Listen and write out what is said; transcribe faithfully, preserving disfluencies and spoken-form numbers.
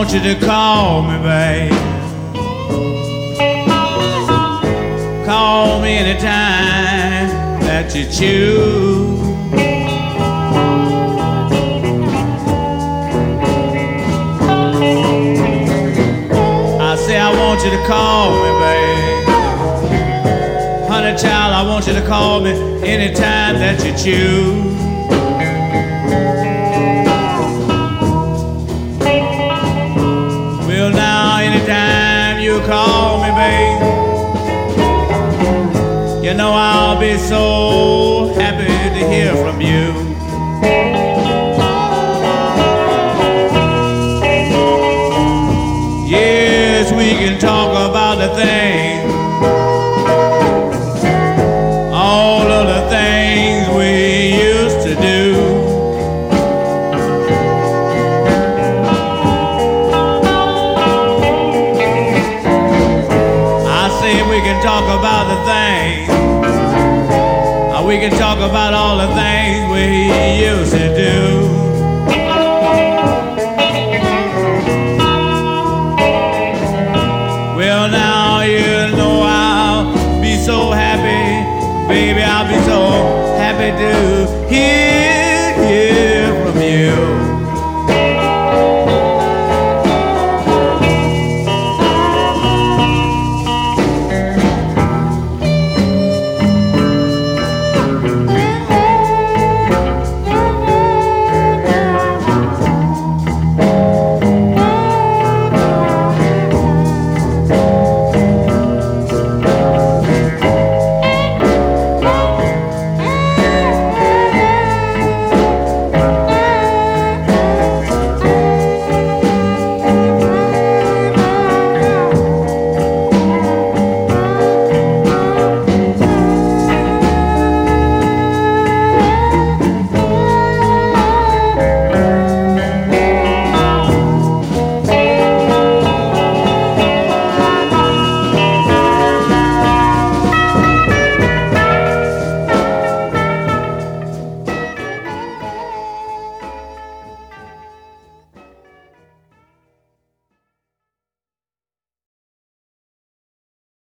want you to call me, babe. Call me anytime that you choose. I say I want you to call me, babe. Honey child, I want you to call me anytime that you choose. Well now, anytime you call me, babe, you know I'll be so happy to hear from you. Yes, we can talk